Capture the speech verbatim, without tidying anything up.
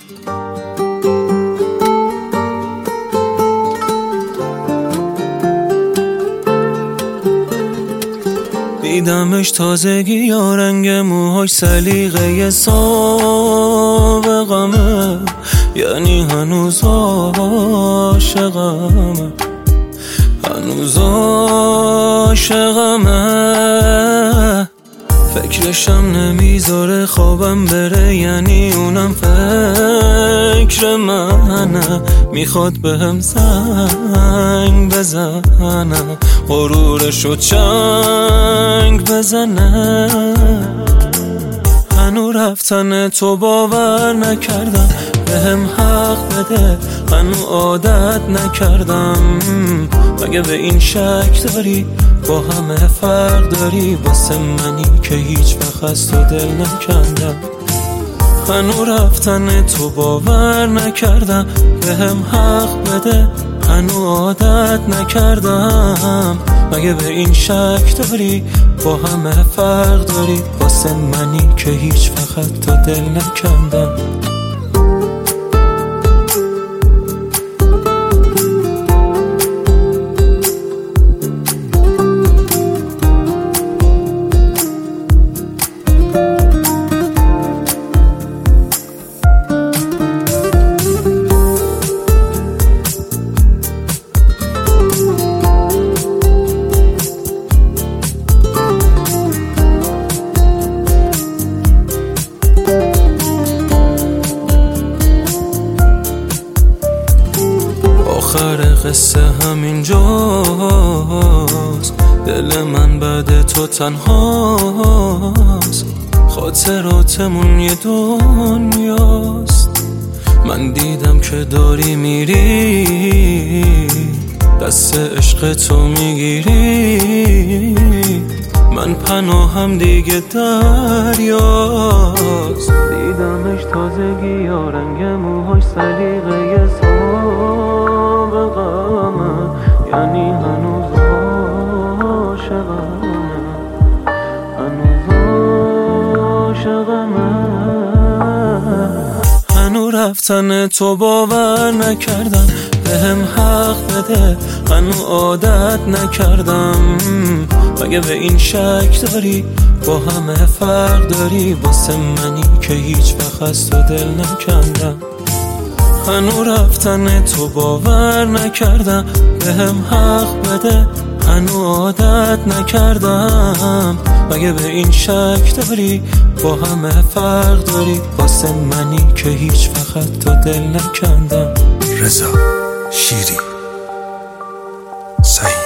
دیدمش تازگی یا رنگ موهاش سلیقه سابقمه، یعنی هنوز عاشقمه، هنوز عاشقمه. فکرشم نمیذاره خوابم بره، یعنی اونم فکر منه، میخواد بهم زنگ بزنه، غرورشو چنگ بزنه. هنو رفتن تو باور نکردم، بهم حق بده، هنو عادت نکردم. مگه به این شک داری با همه فرق داری، واسه منی که هیچ وقت از تو دل نکندم. هنو رفتن تو باور نکردم، بهم حق بده، هنو عادت نکردم. مگه به این شک داری با همه فرق داری، واسه منی که هیچ وقت تو دل نکندم. آخر قصه همینجاست، دل من بعد تو تنهاست، خاطراتمون یه دنیاست. من دیدم که داری میری، دست عشق تو میگیری، من پناهم دیگه دریاست. دیدمش تازگی یا رنگ موهاش سلیقه سابقمه، یعنی هنوز عاشقمه، هنوز عاشقمه. هنو رفتن تو باور نکردم، بهم حق بده، هنو عادت نکردم. مگه به این شک داری با همه فرق داری، واسه منی که هیچ وقت از تو دل نکندم. هنو رفتن تو باور نکردم، بهم حق بده، هنو عادت نکردم. مگه به این شک داری با همه فرق داری، واسه منی که هیچ وقت تو دل نکندم. رضا شیری سعید.